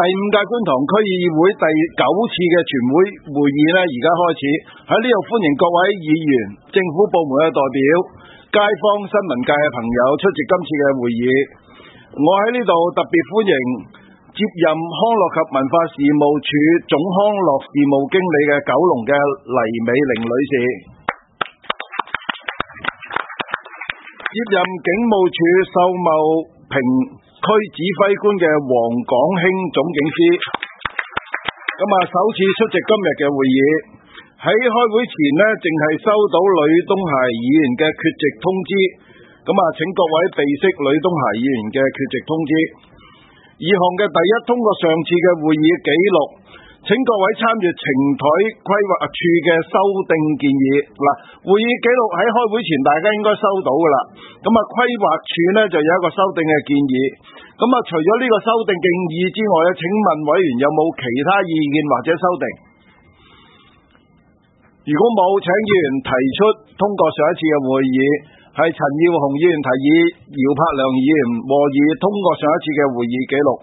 第5屆觀塘區議會第9次嘅全會會議呢，而家開始喺呢度歡迎各位議員、政府部門嘅代表、街坊、新聞界嘅朋友出席今次嘅會議。我喺呢度特別歡迎接任康樂及文化事務署總康樂事務經理嘅九龍嘅黎美玲女士，接任警務處秀茂坪區指揮官嘅黃廣興總警司。首次出席今日嘅會議。喺開會前呢，淨係收到呂東孩議員嘅缺席通知，請各位備悉呂東孩議員嘅缺席通知。議項嘅第一，通過上次嘅會議記錄，請各位參閱呈台規劃處嘅修訂建議。會議記錄喺開會前大家應該收到噶啦。規劃處呢就有一個修訂嘅建議。除咗呢個修訂建議之外，請問委員有冇其他意見或者修訂？如果冇，請議員提出通過上一次嘅會議。係陳耀雄議員提議，姚柏良議員和議通過上一次嘅會議記錄。